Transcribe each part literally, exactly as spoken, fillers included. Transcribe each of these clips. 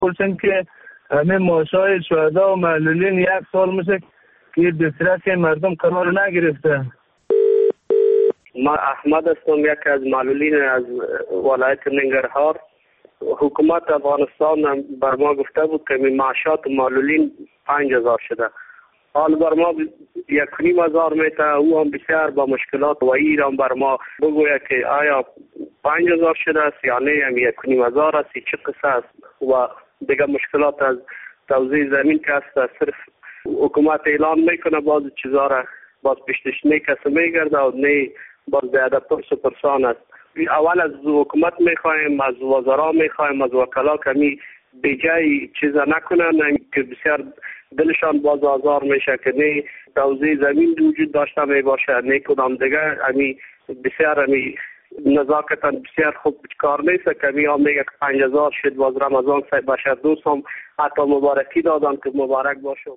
پرسن که همه ماشای شهدا و معلولین یک سال میشه که دسترس مردم قرار نگرفته. ما احمد هستم، یکی از معلولین از ولایت ننگرهار. حکومت افغانستان بر ما گفته بود که معاشات معلولین پنج هزار شده. حال بر ما یک نیم هزار میته، او هم بسیار با مشکلات و ایران بر ما بگوید که آیا پنج هزار شده است یا نه هم یک نیم هزار است، چه قصه است و دیگه مشکلات از توزیع زمین که است. صرف حکومت اعلان میکنه باز چیزا را باز پیشتش نه کسی میگرده و نه باز زیاده پرس و پرسان است. اول از حکومت میخوایم، از وزرا میخوایم، از وکلا کمی بجای چیزا نکنن که بسیار دلشان باز آزار میشه که نه توزیع زمین وجود داشته می باشه، نه کدام دیگه. امی بسیار امی نزاکتاً بسیار خوب کار نیست که می هم میگه که پنج هزار شد باز رمضان سای بشه. دوست هم حتی مبارکی دادن که مبارک باشه.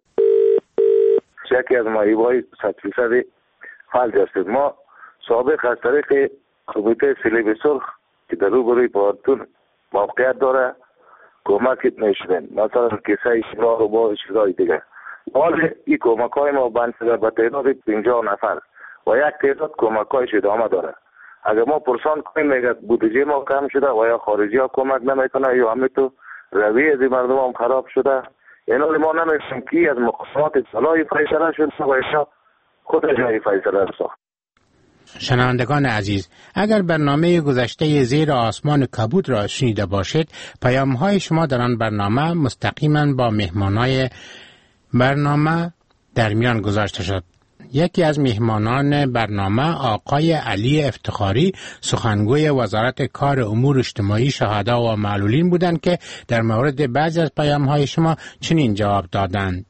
یکی از مایبای صد فیصد فلج هستید. ما سابق از طریق کمیته صلیب سرخ که در روبروی پارتون موقعیت داره کمک نشدن، مثلا کسای شما رو با چیزای دیگه. حال این کمک های ما بند شده به تعداد پنجاه نفر و یک تعداد کمک های ادامه داره. اگر ما پرسان کنیم میگه بودجه ما کم شده و یا خارجی ها کمک نمیکنه یا همه تو رویه از مردم هم خراب شده. اینا ما نمیشیم که از مقامات صلاحی فیصله شده و یا خود جای فیصله ساخت. شنوندگان عزیز، اگر برنامه گذشته زیر آسمان کبود را شنیده باشید، پیام‌های شما در آن برنامه مستقیما با مهمانای برنامه در میان گذاشته شد. یکی از مهمانان برنامه آقای علی افتخاری، سخنگوی وزارت کار امور اجتماعی شهدا و معلولین بودند که در مورد بعضی از پیام‌های شما چنین جواب دادند.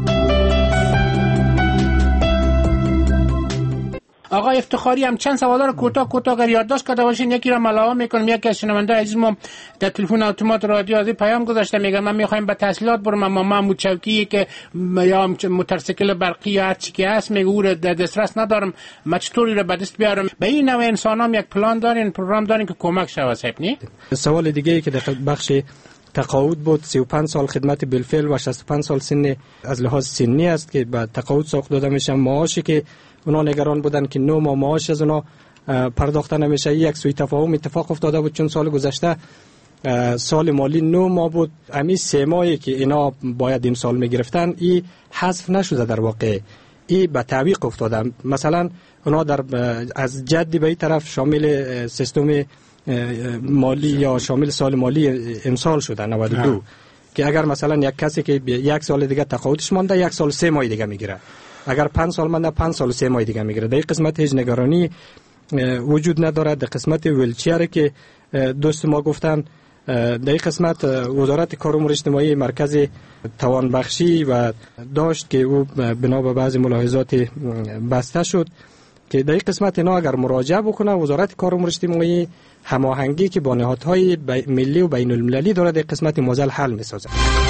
آقای افتخاری، هم چند سوال رو کوتاه کوتاه اگر یادداشت کرده باشین یکی را ملاحظه میکنم. یکی از شنونده عزیز ما در تلفن اتومات رادیو از پیام گذاشته، میگه من میخوایم به تحصیلات برم اما محمود چوکی که یا موتورسیکل برقی یا هر چی که هست میگه او را در دسترس ندارم، من چطوری را به دست بیارم؟ به این نوع انسانام یک پلان دارین، پروگرام دارین که کمک شود صاحب نی؟ سوال دیگه ای که در بخش تقاعد بود، سی و پنج سال خدمت بالفعل و شصت و پنج سال سن از لحاظ سنی است که به تقاعد ساخت داده میشه. معاشی که اونا نگران بودن که نو ماه معاش از اونا پرداخته نمیشه، یک سوی تفاهم اتفاق افتاده بود. چون سال گذشته سال مالی نو ماه بود، امی سه ماهی که اینا باید این سال میگرفتن ای حذف نشده، در واقع ای به تعویق افتاده. مثلا اونا در از جدی به این طرف شامل سیستم مالی یا شامل سال مالی امسال شده نود و دو که اگر مثلا یک کسی که یک سال دیگه تقاعدش مانده یک سال سه ماه دیگه میگیره، اگر پنج سال مانده پنج سال سه ماه دیگه میگیره. در این قسمت هیچ نگرانی وجود نداره. در قسمت ویلچر که دوست ما گفتن، در این قسمت وزارت کار و امور اجتماعی مرکز توانبخشی و داشت که او بنا به بعضی ملاحظات بسته شد که در این قسمت اینا اگر مراجعه بکنه وزارت کار و امور اجتماعی هماهنگی که با نهادهای ملی و بین المللی داره در قسمت موزل حل میسازه.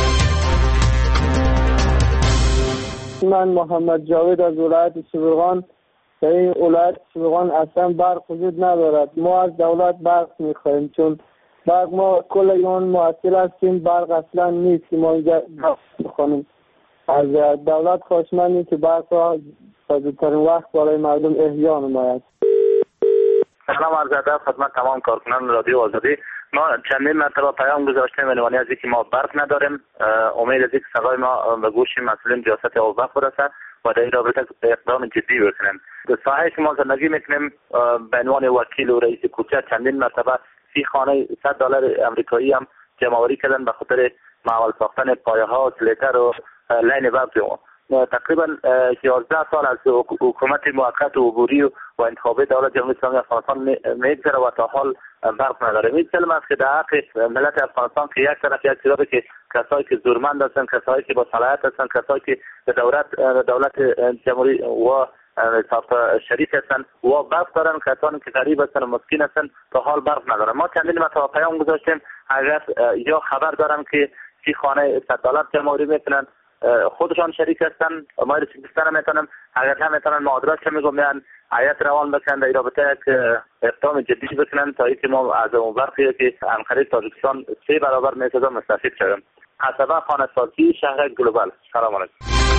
من محمد جاوید از ولایت سویغان. در این ولایت سویغان اصلا برق وجود ندارد. ما از دولت برق میخواهیم چون برق ما کل ایمان معطل هستیم، برق اصلا نیست که ما اینجا بخونیم. از دولت خواهشمندیم که برق را زودترین وقت برای مردم احیا نماید. سلام عرض ادب خدمت تمام کارکنان رادیو آزادی. ما چندین مرتبه پیام گذاشتیم عنوانی از اینکه ما برق نداریم. امید از اینکه صدای ما به گوش مسئولین ریاست اوقاف برسد و در این رابطه اقدام جدی بکنیم. در ساحه که ما زندگی میکنیم به عنوان وکیل و رئیس کوچه چندین مرتبه سی خانه صد دلار امریکایی هم جمع‌آوری کردن به خاطر معول ساختن پایه ها و سلیتر و لین برق. تقریبا یازده سال از حکومت موقت و عبوری و انتخابی دولت جمهوری اسلامی افغانستان میگذره و تا حال برق نداره. این کلمه است که در حق ملت افغانستان که یک طرف یک طرف که کسایی که زورمند هستند، کسایی که با صلاحیت هستند، کسایی که دولت دولت جمهوری و شریک هستند و برق دارن، کسانی که غریب هستند و مسکین هستند تا حال برق ندارن. ما چندین مرتبه پیام گذاشتیم اگر یا خبر دارن که چی خانه صد دلار جمع‌آوری میکنن خودشان شریک هستن. ما رسیدستان میتونم اگر هم میتونن مادرات که میگم میان عیت روان بکنن در رابطه که اقدام جدی بکنن تا اینکه ما از اون برخی که انقره تاجیکستان سه برابر میتونه مستفید شویم. حسب خانه‌سازی شهر گلوبال. سلام علیکم.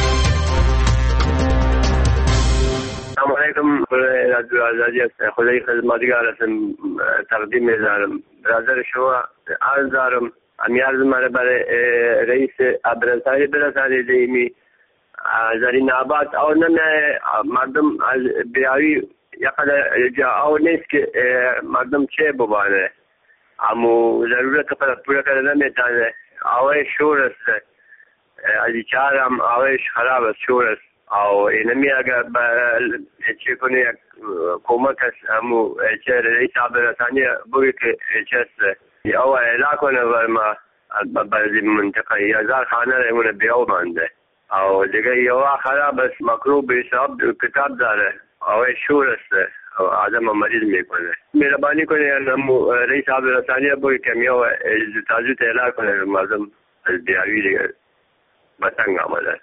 سلام علیکم. رادیو آزادی است. خدای خدمتگار هستم. تقدیم می‌دارم. برادر شما عرض دارم. امیال مرا برای رئیس ابرزهای برسانید ایمی در این آباد او نه مردم از بیایی یقدر جا او نیست که مردم چه ببانه اما ضرورت پر پورا کردن میتانه. اوه شور است از چهار هم اوهش خراب است، شور است. او اینمی اگر چه کنی کمک است امو چه رئیس ابرزانی بگی که چه است او اعلا کنه برما بعضی منطقه هزار خانه رمونه بیاو بانده او دیگه یو خراب است، مکروب حساب کتاب داره او شور است او آدم مریض میکنه. مهربانی کنه امو رئیس ابرزانی بگی که میاو تازو اعلا کنه مردم از بیاوی دیگه بطنگ آمده.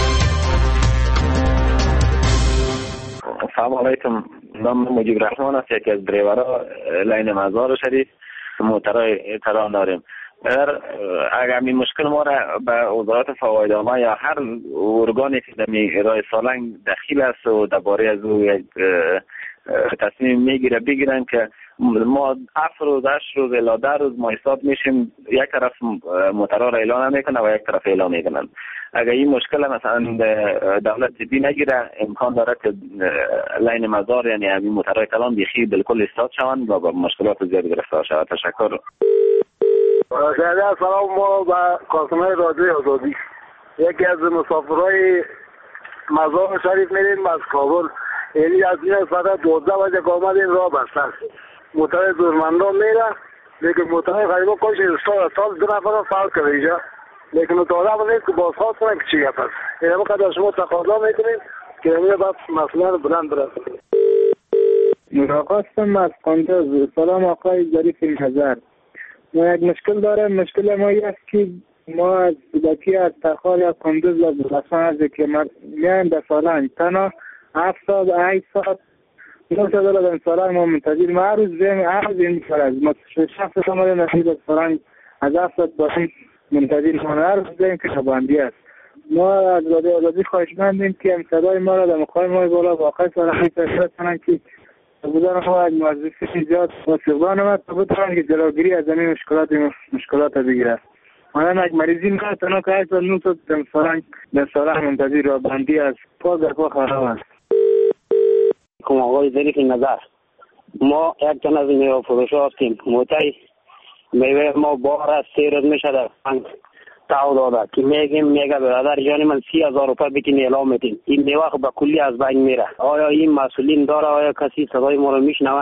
سلام علیکم. نام مجیب رحمان است، یکی از دریورها لین مزار شریف موترهای تران داریم. اگر این مشکل ما را به وزارت فواید عامه یا هر ارگانی که در راه سالنگ دخیل است و درباره از او یک تصمیم میگیره بگیرن که ما هفت روز هشت روز الی ده روز ما حساب میشیم، یک طرف موترها را اعلان نمیکنه و یک طرف اعلان میکنن. اگر این مشکل مثلا دولت جدی نگیره امکان داره که لین مزار یعنی همین موترهای کلان بیخی بالکل استاد شوند و با مشکلات زیاد گرفتار شود. تشکر. سلام. ما با کارکنان رادیو آزادی یکی از مسافرهای مزار شریف میریم از کابل، یعنی از این ساعت دوازده بجه که آمدیم راه بسته است. موتر دورمندان میره لیکن موترهای غریبا کاش استاد سال دو نفر فرق کرده اینجا، لیکن مطالعه نیست که بازخواست کنن که چی گفت است. این همه قدر شما تقاضا میکنیم که همه باید مسئله بلند برسید. مراقبتم از قندوز. سلام آقای ظریف نظر. ما یک مشکل دارم. مشکل ما است که ما از بکی از تخال یا قندوز و بلسان از که میان در سالنگ تنها هفت ساعت هشت ساعت نه ساعت دارد سالنگ ما منتظر ما هر روز بیم هر روز این فرز ما شخص سامده نشید از سالنگ از هفت ساعت باشیم منتظر ما هر روز بیم که شباندی است. ما از رادیو آزادی خواهشمندیم که هم صدای ما را در مقام ما بالا واقع سالنگ تشکیل کنند که بودن ما از موظفین زیاد مسئولان آمد تا بتوانند که جلوگیری از این مشکلات مشکلات بگیرد. ما یک مریضی نه تنها که هشت نه ساعت در سالنگ در سالنگ منتظر را بندی است. پا در پا خراب است. کم آقای ظریف نظر. ما یک تن از میوه فروش هستیم. موتای میوه ما بار از سه روز میشه در بانک تاو داده که میگیم میگه برادر یعنی من سی هزار روپیه بکنی اعلام میدیم. این میوه خب به کلی از بانک میره. آیا این مسئولین داره؟ آیا کسی صدای ما رو میشنوه؟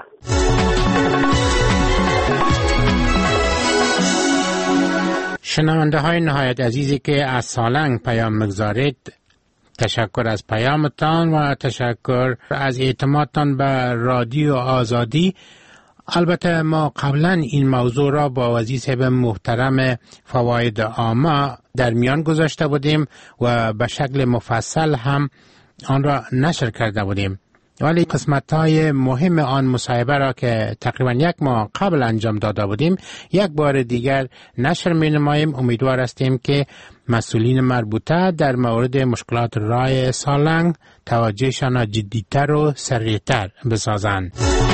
شنونده های نهایت عزیزی که از سالنگ پیام مگذارید، تشکر از پیامتان و تشکر از اعتمادتان به رادیو آزادی. البته ما قبلا این موضوع را با وزیر صاحب محترم فواید عامه در میان گذاشته بودیم و به شکل مفصل هم آن را نشر کرده بودیم، ولی قسمت های مهم آن مصاحبه را که تقریبا یک ماه قبل انجام داده بودیم یک بار دیگر نشر می نماییم. امیدوار هستیم که مسئولین مربوطه در مورد مشکلات راه سالنگ توجهشان جدیتر و سریعتر بسازند.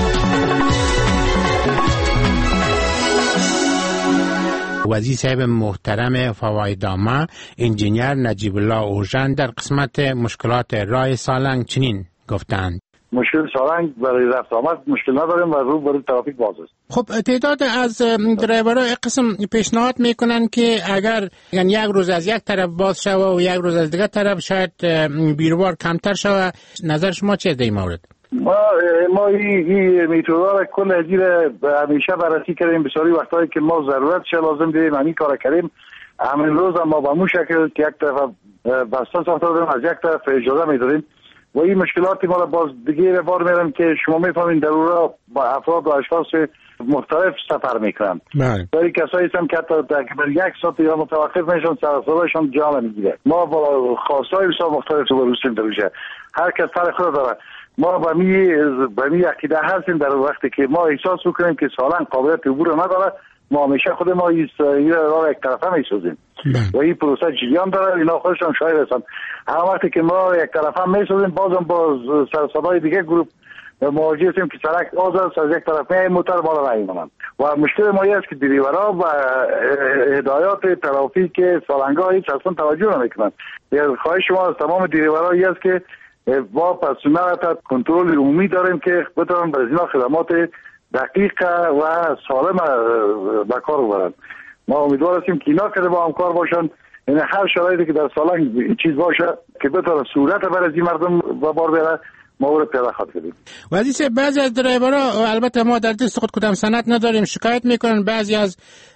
وزیر صاحب محترم فواید عامه انجینیر نجیب الله اوژن در قسمت مشکلات راه سالنگ چنین گفتند: مشکل سالنگ برای رفت آمد مشکل نداریم و رو برای ترافیک باز است. خب تعداد از درایورها این قسم پیشنهاد میکنن که اگر یعنی یک روز از یک طرف باز شوه و یک روز از دیگر طرف شاید بیروبار کمتر شوه. نظر شما چیه در این مورد؟ ما ما این میتودا را کل ازیر همیشه بررسی کردیم. بسیاری وقتایی که ما ضرورت شه لازم دیدیم همین کار کردیم. همین روز هم ما به مو شکل که یک طرف بسته ساخته داریم از یک طرف اجازه میداریم و این مشکلاتی ما را باز دیگه بار میرم که شما میفهمین در اون راه با افراد و اشخاص مختلف سفر میکنن. برای کسایی هم که در یک ساعت یا متوقف میشن سر صدایشان جا نمیگیره. ما با خواستای بسیار مختلف رو بروسیم دروشه. هر کس سر خود داره. ما با می با می عقیده هستیم در وقتی که ما احساس میکنیم که سالن قابلیت عبور نداره، ما همیشه خود ما این را یک طرفه میسازیم و این پروسه جریان داره. اینا خودشان شاید هستن. هر وقتی که ما یک طرفه میسازیم بازم با سر صدای دیگه گروه مواجه هستیم که سرک آز است، از یک طرف می موتر بالا نمیمونن و مشکل ما است که دریورها و هدایات ترافیک سالنگاه هیچ اصلا توجه نمیکنن. خواهش شما از تمام دریورها است که با پرسنل تا کنترل عمومی داریم که بتونن برای اینا خدمات دقیق و سالم به کار ببرن. ما امیدوار هستیم که اینا که با همکار باشن، یعنی هر شرایطی که در سالنگ چیز باشه که بتونه صورت برای مردم به بار بره مورد پیاده خواهد کردیم. وزیر بعضی از درایورها، البته ما در دست خود کدام سند نداریم، شکایت میکنن بعضی از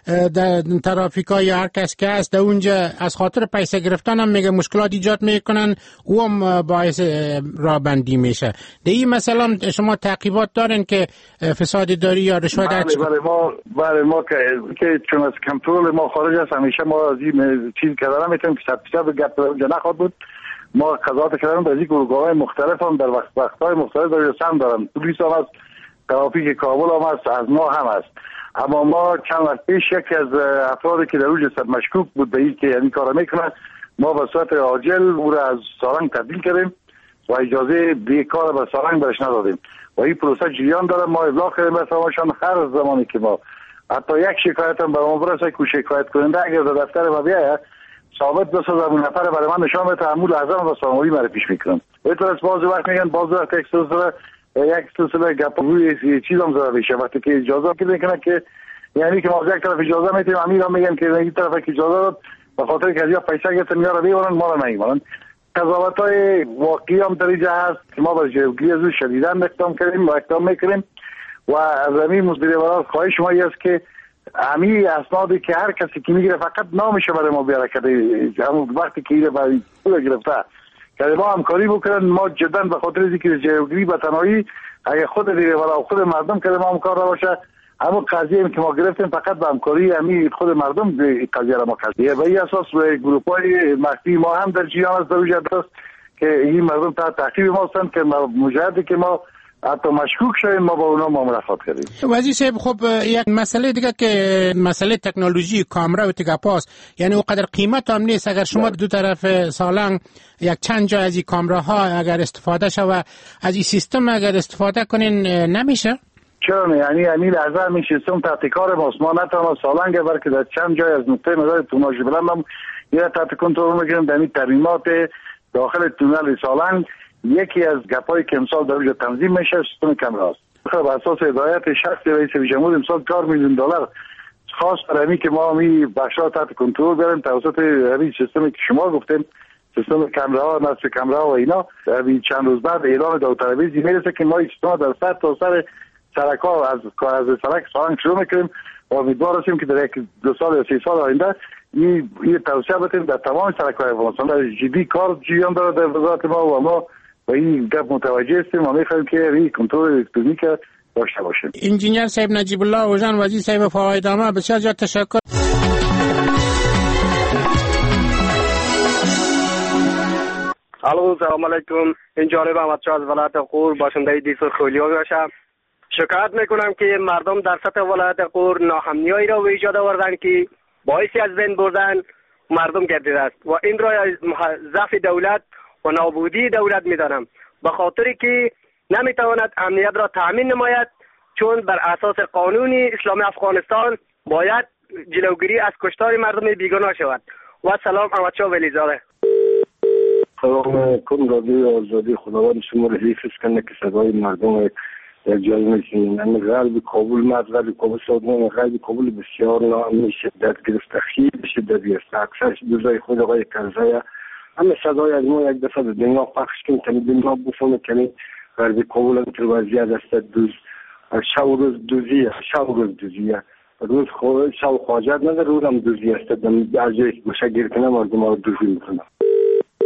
ترافیکای هر کس که هست در اونجا از خاطر پیسه گرفتن هم میگه مشکلات ایجاد میکنن، او هم باعث رابندی میشه. در این مثلا شما تعقیبات دارین که فساد داری یا رشوت؟ بله بله ما بله ما که, که چون از کنترل ما خارج است، همیشه ما از این چیز که دارم میتونیم که صد درصد گپ اونجا نخواد بود. ما قضاوت کردن به این گروه‌های مختلف هم در وقت وقت‌های مختلف در سم دارن. پلیس هم هست، ترافیک کابل هم هست، از ما هم هست. اما ما چند وقت پیش یکی از افرادی که در اونجا مشکوک بود به این که این کارا میکنه، ما به صورت عاجل او را از سالنگ تبدیل کردیم و اجازه بیکار به سالنگ برش ندادیم و این پروسه جریان داره. ما ابلاغ کردیم به فرمایشان هر زمانی که ما حتی یک شکایت هم برام برسه که شکایت کننده اگر در دفتر ما بیاید ثابت بسازم اون نفر برای من نشان بده تعامل اعظم و ساموری مرا پیش میکنم. اینطور باز وقت میگن باز وقت یک سلسله یک سلسله گپ روی چیز هم زده بشه وقتی که اجازه میکنه که یعنی که ما از یک طرف اجازه میتیم امیر هم میگن که این طرف که اجازه داد به خاطر که از پیسه گرفتن میاره میورن ما رو نمیمونن. قضاوت‌های واقعی هم در اینجا هست که ما برای جلوگیری از شدیداً اقدام کردیم و اقدام میکنیم و از همین مدیریت خواهش شما است که امی اسنادی که هر کسی که میگیره فقط نامشه برای ما بیاره کرده همون وقتی که ایره برای پول گرفته که ما همکاری بکنن. ما جدا به خاطر اینکه جلوگیری به تنهایی اگه خود دیگه ولی خود مردم که ما همکار نباشه همون قضیه که ما گرفتیم فقط به همکاری امی خود مردم قضیه را ما کردیم. به این اساس گروه‌های مخفی ما هم در جریان است در است که این مردم تحت تعقیب ما هستند که مجردی که ما حتی مشکوک شدیم ما با اونا ملاقات کردیم. وزیر صاحب خب یک مسئله دیگه که مسئله تکنولوژی کامرا و تگاپاس، یعنی اونقدر قیمت هم نیست. اگر شما دو طرف سالنگ یک چند جا از این کامراها اگر استفاده شه و از این سیستم اگر استفاده کنین نمیشه؟ چرا نه؟ یعنی همین لحظه همین سیستم تحت کار ماست. ما نه تنها سالنگ بلکه در چند جای از نقطه نظر توناژ بلند هم یه تحت کنترل میگیریم. در این ترمیمات داخل تونل سالنگ یکی از گپایی که امسال در اونجا تنظیم میشه سیستم کامراست. بر اساس هدایت شخصی رئیس جمهور امسال چهار میلیون دلار خاص برای که ما می بخشا تحت کنترل بریم توسط همین سیستمی که شما گفتیم سیستم کامراها نصب کامراها و اینا. همین چند روز بعد اعلام داوطلبی میرسه که ما این سیستم در سر تا سر سرک‌ها از از سرک سالنگ شروع میکنیم و امیدوار هستیم که در یک دو سال یا سه سال آینده این این توسعه بدیم در تمام سرک‌های افغانستان. در جدی کار جریان داره در وزارت ما و ما و این گپ متوجه هستیم و میخوایم که این کنترل الکترونیک داشته باشیم. انجینیر صاحب نجیب الله اوژان وزیر صاحب فوایدامه بسیار زیاد تشکر. الو سلام علیکم. این جانب احمد شاه از ولایت غور باشنده دیسو خولیا باشم. شکایت میکنم که مردم در سطح ولایت غور ناهمنیایی را ایجاد آوردن که باعثی از بین بردن مردم گردیده است و این را ضعف دولت و نابودی دولت میدانم به خاطری که نمیتواند امنیت را تامین نماید چون بر اساس قانون اسلامی افغانستان باید جلوگیری از کشتار مردم بیگناه شود. و سلام احمد شاه ولیزاده. سلام علیکم. رادیو آزادی خداوند شما رو حفظ کنه که صدای مردم یک جای میشین. من غرب کابل مرز غرب کابل سازمان غرب کابل بسیار ناامنی شدت گرفته، خیلی شدت گرفته. اکثر دوزای خود آقای کرزایا همه صدای از ما یک دفعه دنیا پخش کنیم که دنیا بفهمه که غرب کابل هم تو وضعیت است دوز شب و روز دوزیه شب و روز دوزیه روز خو شب خواجت نداره روز هم دوزی است. در جایی که گوشه گیر کنه مردم ها رو دوزی میکنه.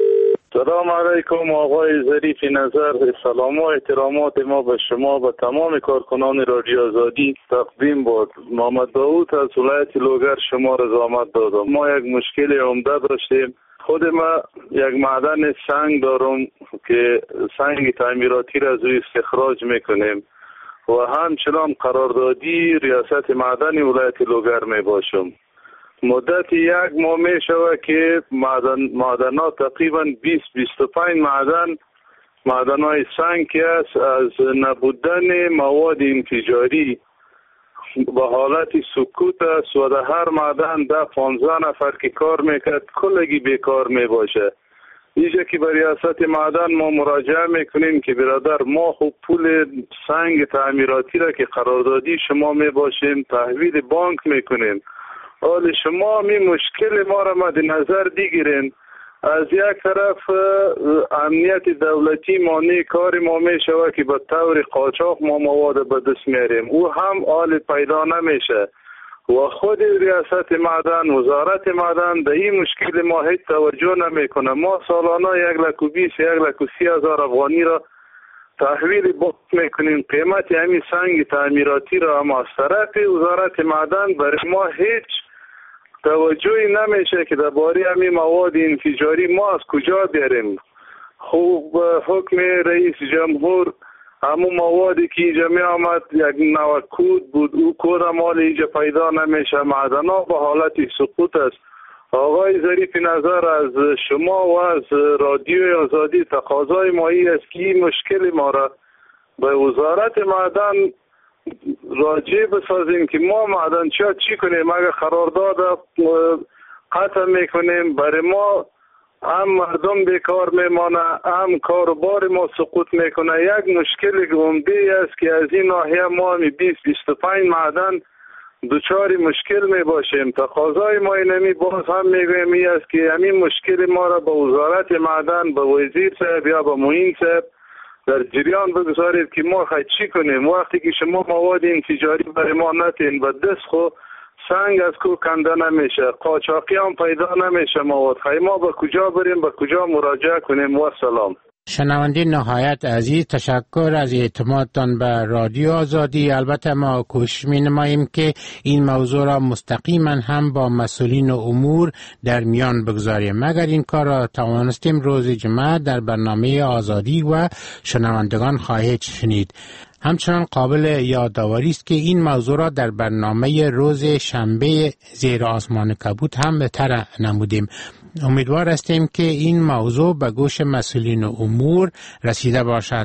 سلام علیکم آقای ظریف نظر. سلام و احترامات ما به شما و تمام کارکنان رادیو آزادی تقدیم باد. محمد داوود از ولایت لوگر شما را زحمت دادم. ما یک مشکل عمده داشتیم. خود ما یک معدن سنگ دارم که سنگ تعمیراتی را از روی استخراج میکنیم و همچنان قراردادی ریاست معدن ولایت لوگر می باشم. مدت یک ماه می شود که معدن معدنات تقریبا بیست بیست و پنج معدن معدن های سنگ که است از نبودن مواد انفجاری به حالت سکوت است و در هر معدن ده پانزده نفر که کار میکرد کلگی بیکار می باشه. اینجا که به ریاست معدن ما مراجعه میکنیم که برادر ما خوب پول سنگ تعمیراتی را که قراردادی شما می باشیم تحویل بانک میکنیم. حال شما می مشکل ما را مد نظر دیگیرین. از یک طرف امنیت دولتی مانع کار ما می شود که به طور قاچاق ما مواد به دست میاریم. او هم حال پیدا نمیشه و خود ریاست معدن وزارت معدن به این مشکل ما هیچ توجه نمیکنه. ما سالانه یک لک و بیست یک لک و سی هزار افغانی را تحویل بانک میکنیم. قیمت همین سنگ تعمیراتی را هم از طرف وزارت معدن برای ما هیچ توجهی نمیشه که درباره همین مواد انفجاری ما از کجا بیاریم. خوب حکم رئیس جمهور همون موادی که اینجا می آمد یک نوع کود بود، او کود هم حال اینجا پیدا نمیشه. معدن ها به حالت سقوط است. آقای ظریف نظر از شما و از رادیو آزادی تقاضای مایی است که این مشکل ما را به وزارت معدن راجع بسازیم که ما معدنچی ها چی کنیم. اگر قرارداد قطع میکنیم برای ما هم مردم بیکار میمانه، هم کاروبار ما سقوط میکنه. یک مشکل عمده است که از این ناحیه ما می بیست بیست و پنج معدن دوچاری مشکل می باشیم. تقاضای ما اینمی باز هم میگویم این است که همین مشکل ما را به وزارت معدن، به وزیر صاحب یا به معین صاحب در جریان بگذارید که ما خواهد چی کنیم. وقتی که شما مواد انفجاری برای ما نتین و دست خو سنگ از کو کنده نمیشه، قاچاقی هم پیدا نمیشه مواد، خواهی ما به کجا بریم، به کجا مراجعه کنیم؟ و سلام. شنونده نهایت عزیز، تشکر از اعتمادتان به رادیو آزادی. البته ما کوشش می نماییم که این موضوع را مستقیما هم با مسئولین امور در میان بگذاریم. اگر این کار را توانستیم روز جمعه در برنامه آزادی و شنوندگان خواهید شنید. همچنان قابل یادآوری است که این موضوع را در برنامه روز شنبه زیر آسمان کبود هم بهتر نمودیم. امیدوار هستیم که این موضوع به گوش مسئولین امور رسیده باشد.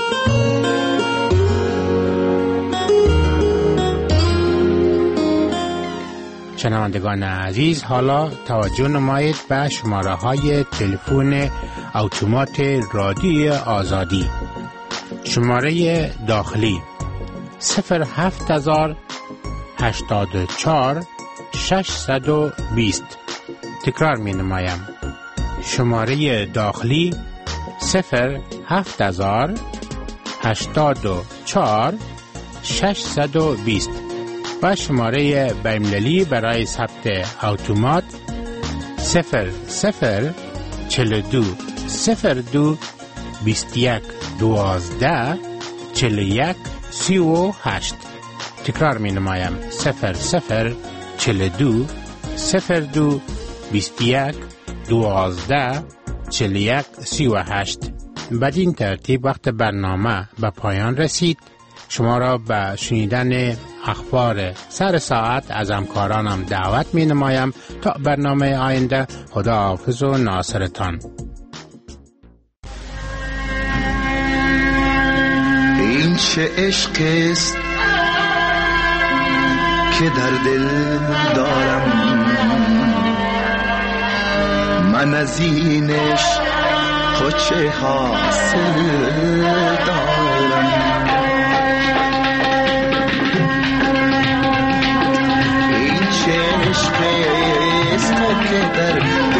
شنوندگان عزیز، حالا توجه نمایید به شماره های تلفن اتومات رادیو آزادی. شماره داخلی صفر هفت هزار هشتاد و چهار ششصد و بیست. تکرار می نمایم. شماره داخلی صفر هفت هزار هشتاد و چهار ششصد و بیست و شماره بین‌المللی برای ثبت اتومات صفر صفر چهل و دو صفر دو بیست و یک دوازده چهل و یک سی و هشت. تکرار می نمایم. صفر صفر چهل و دو صفر دو بیست و یک دوازده چهل و یک سی و هشت. بدین ترتیب وقت برنامه به پایان رسید. شما را به شنیدن اخبار سر ساعت از همکارانم دعوت می نمایم. تا برنامه آینده، خدا حافظ و ناصرتان. این چه عشق است که در دل دارم، من از این عشق خود چه حاصل دارم. این چه عشق است که در